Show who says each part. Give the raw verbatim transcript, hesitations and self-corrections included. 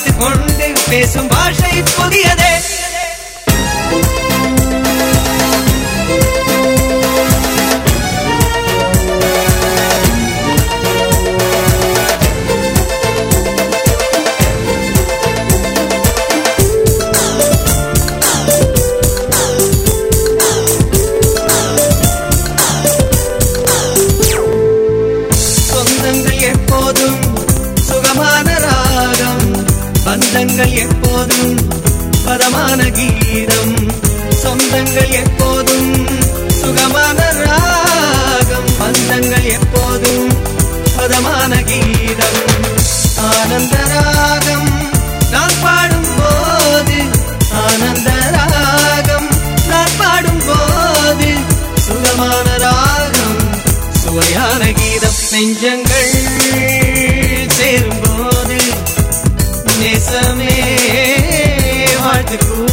Speaker 1: வைத்துக் கொண்டு பேசும் பாஷை புதியதே. எப்போதும் சுகமான ராகம், பந்தங்கள் எப்போதும் பதமான கீதம். சொந்தங்கள் எப்போதும் சுகமான ராகம், பந்தங்கள் எப்போதும் பதமான கீதம். ஆனந்த ராகம் நான் பாடும் போது, ஆனந்த ராகம் நான் பாடும் போது, சுகமான ராகம் சுவையான கீதம். நெஞ்சங்கள் சேரும்போது நேசமே வாழ்த்து